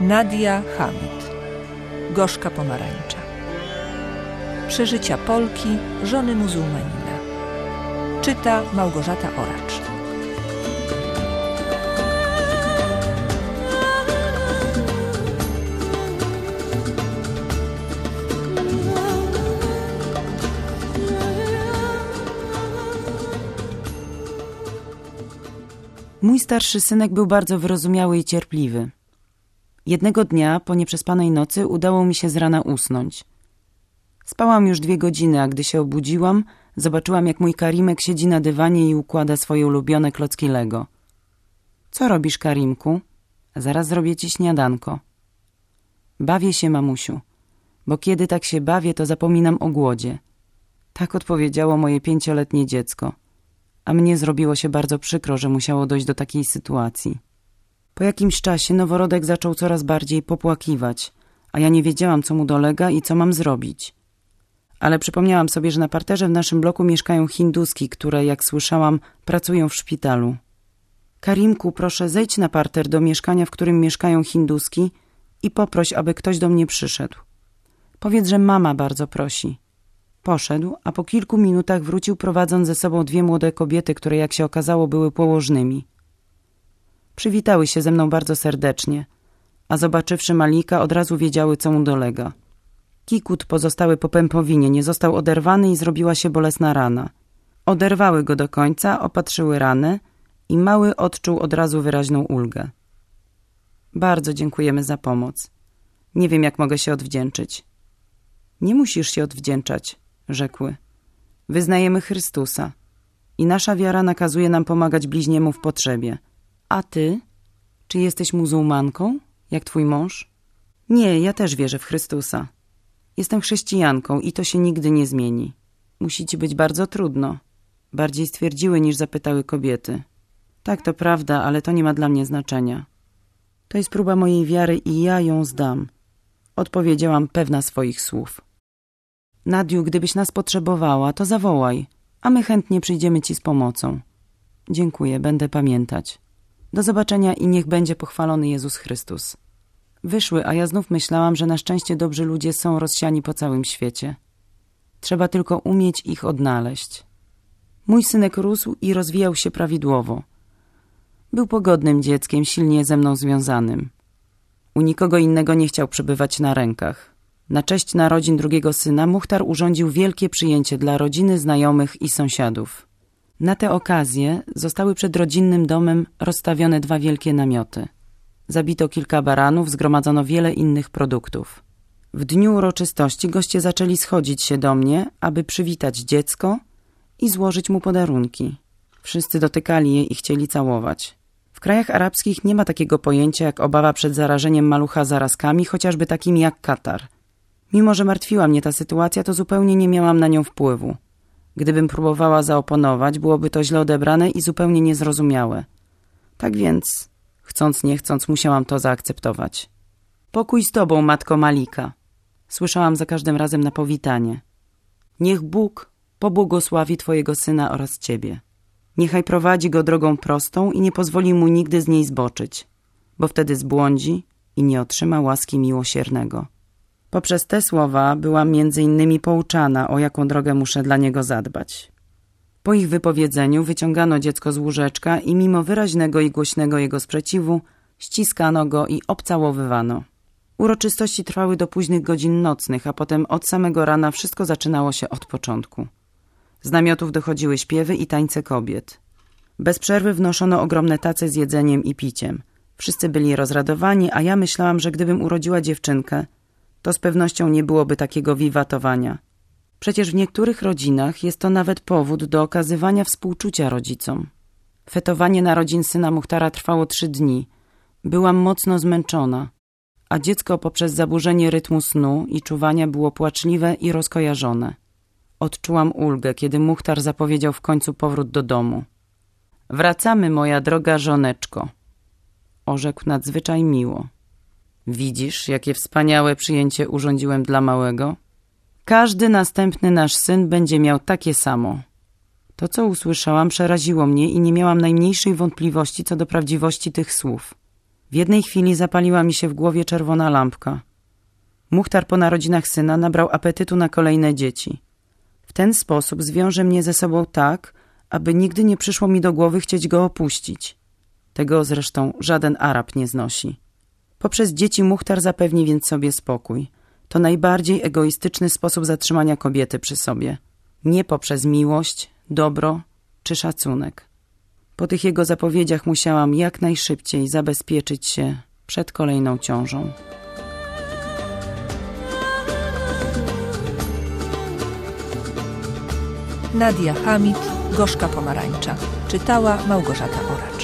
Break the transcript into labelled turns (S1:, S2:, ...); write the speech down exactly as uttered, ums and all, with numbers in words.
S1: Nadia Hamid. Gorzka pomarańcza. Przeżycia Polki, żony muzułmanina. Czyta Małgorzata Oracz.
S2: Mój starszy synek był bardzo wyrozumiały i cierpliwy. Jednego dnia, po nieprzespanej nocy, udało mi się z rana usnąć. Spałam już dwie godziny, a gdy się obudziłam, zobaczyłam, jak mój Karimek siedzi na dywanie i układa swoje ulubione klocki Lego. Co robisz, Karimku? Zaraz zrobię ci śniadanko. Bawię się, mamusiu, bo kiedy tak się bawię, to zapominam o głodzie. Tak odpowiedziało moje pięcioletnie dziecko. A mnie zrobiło się bardzo przykro, że musiało dojść do takiej sytuacji. Po jakimś czasie noworodek zaczął coraz bardziej popłakiwać, a ja nie wiedziałam, co mu dolega i co mam zrobić. Ale przypomniałam sobie, że na parterze w naszym bloku mieszkają Hinduski, które, jak słyszałam, pracują w szpitalu. Karimku, proszę, zejdź na parter do mieszkania, w którym mieszkają Hinduski i poproś, aby ktoś do mnie przyszedł. Powiedz, że mama bardzo prosi. Poszedł, a po kilku minutach wrócił, prowadząc ze sobą dwie młode kobiety, które, jak się okazało, były położnymi. Przywitały się ze mną bardzo serdecznie, a zobaczywszy Malika, od razu wiedziały, co mu dolega. Kikut pozostały po pępowinie, nie został oderwany i zrobiła się bolesna rana. Oderwały go do końca, opatrzyły ranę i mały odczuł od razu wyraźną ulgę. Bardzo dziękujemy za pomoc. Nie wiem, jak mogę się odwdzięczyć. Nie musisz się odwdzięczać, rzekły. Wyznajemy Chrystusa i nasza wiara nakazuje nam pomagać bliźniemu w potrzebie. A ty? Czy jesteś muzułmanką, jak twój mąż? Nie, ja też wierzę w Chrystusa. Jestem chrześcijanką i to się nigdy nie zmieni. Musi ci być bardzo trudno. Bardziej stwierdziły, niż zapytały kobiety. Tak, to prawda, ale to nie ma dla mnie znaczenia. To jest próba mojej wiary i ja ją zdam. Odpowiedziałam pewna swoich słów. Nadiu, gdybyś nas potrzebowała, to zawołaj, a my chętnie przyjdziemy ci z pomocą. Dziękuję, będę pamiętać. Do zobaczenia i niech będzie pochwalony Jezus Chrystus. Wyszły, a ja znów myślałam, że na szczęście dobrzy ludzie są rozsiani po całym świecie. Trzeba tylko umieć ich odnaleźć. Mój synek rósł i rozwijał się prawidłowo. Był pogodnym dzieckiem, silnie ze mną związanym. U nikogo innego nie chciał przebywać na rękach. Na cześć narodzin drugiego syna Muchtar urządził wielkie przyjęcie dla rodziny, znajomych i sąsiadów. Na tę okazję zostały przed rodzinnym domem rozstawione dwa wielkie namioty. Zabito kilka baranów, zgromadzono wiele innych produktów. W dniu uroczystości goście zaczęli schodzić się do mnie, aby przywitać dziecko i złożyć mu podarunki. Wszyscy dotykali je i chcieli całować. W krajach arabskich nie ma takiego pojęcia jak obawa przed zarażeniem malucha zarazkami, chociażby takimi jak katar. Mimo że martwiła mnie ta sytuacja, to zupełnie nie miałam na nią wpływu. Gdybym próbowała zaoponować, byłoby to źle odebrane i zupełnie niezrozumiałe. Tak więc, chcąc nie chcąc, musiałam to zaakceptować. Pokój z tobą, matko Malika. Słyszałam za każdym razem na powitanie. Niech Bóg pobłogosławi twojego syna oraz ciebie. Niechaj prowadzi go drogą prostą i nie pozwoli mu nigdy z niej zboczyć, bo wtedy zbłądzi i nie otrzyma łaski miłosiernego. Poprzez te słowa byłam między innymi pouczana, o jaką drogę muszę dla niego zadbać. Po ich wypowiedzeniu wyciągano dziecko z łóżeczka i mimo wyraźnego i głośnego jego sprzeciwu ściskano go i obcałowywano. Uroczystości trwały do późnych godzin nocnych, a potem od samego rana wszystko zaczynało się od początku. Z namiotów dochodziły śpiewy i tańce kobiet. Bez przerwy wnoszono ogromne tace z jedzeniem i piciem. Wszyscy byli rozradowani, a ja myślałam, że gdybym urodziła dziewczynkę, to z pewnością nie byłoby takiego wiwatowania. Przecież w niektórych rodzinach jest to nawet powód do okazywania współczucia rodzicom. Fetowanie narodzin syna Muchtara trwało trzy dni. Byłam mocno zmęczona, a dziecko poprzez zaburzenie rytmu snu i czuwania było płaczliwe i rozkojarzone. Odczułam ulgę, kiedy Muchtar zapowiedział w końcu powrót do domu. Wracamy, moja droga żoneczko, orzekł nadzwyczaj miło. Widzisz, jakie wspaniałe przyjęcie urządziłem dla małego? Każdy następny nasz syn będzie miał takie samo. To, co usłyszałam, przeraziło mnie i nie miałam najmniejszej wątpliwości co do prawdziwości tych słów. W jednej chwili zapaliła mi się w głowie czerwona lampka. Muchtar po narodzinach syna nabrał apetytu na kolejne dzieci. W ten sposób zwiąże mnie ze sobą tak, aby nigdy nie przyszło mi do głowy chcieć go opuścić. Tego zresztą żaden Arab nie znosi. Poprzez dzieci Muchtar zapewni więc sobie spokój. To najbardziej egoistyczny sposób zatrzymania kobiety przy sobie. Nie poprzez miłość, dobro czy szacunek. Po tych jego zapowiedziach musiałam jak najszybciej zabezpieczyć się przed kolejną ciążą.
S1: Nadia Hamid, Gorzka pomarańcza. Czytała Małgorzata Oracz.